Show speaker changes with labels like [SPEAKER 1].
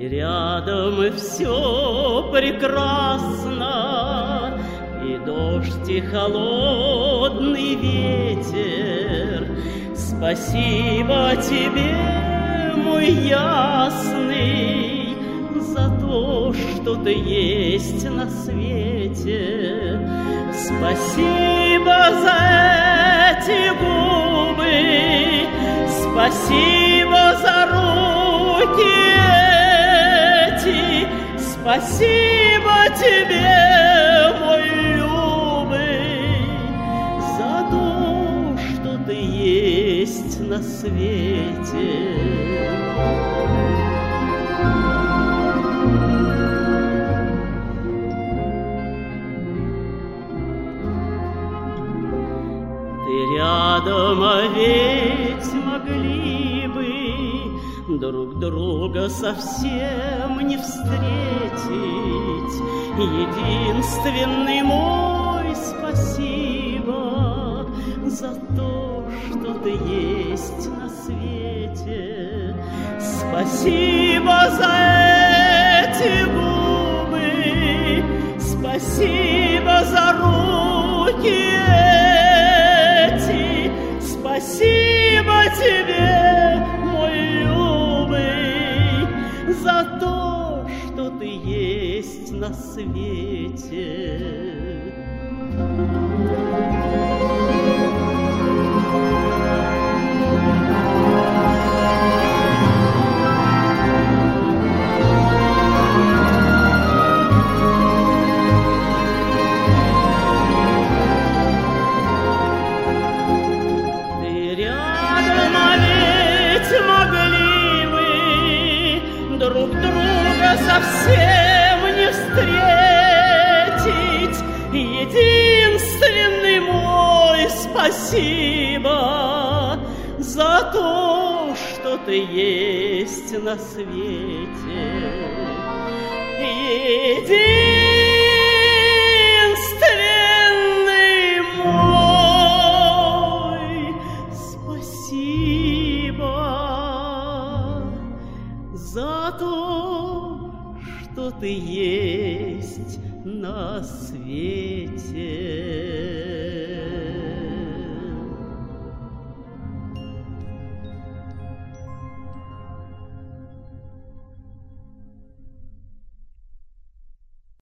[SPEAKER 1] Рядом и все прекрасно, и дождь, и холодный ветер. Спасибо тебе, мой ясный, за то, что ты есть на свете. Спасибо за эти губы, спасибо за руки эти, спасибо тебе, мой любый, за то, что ты есть на свете. Рядом, а ведь могли бы друг друга совсем не встретить. Единственный мой спасибо за то, что ты есть на свете. Спасибо за эти губы, спасибо за руки. Спасибо тебе, мой любый, за то, что ты есть на свете. Друг друга совсем не встретить. Единственный мой спасибо за то, что ты есть на свете. Единственный мой спасибо за то, что ты есть на свете.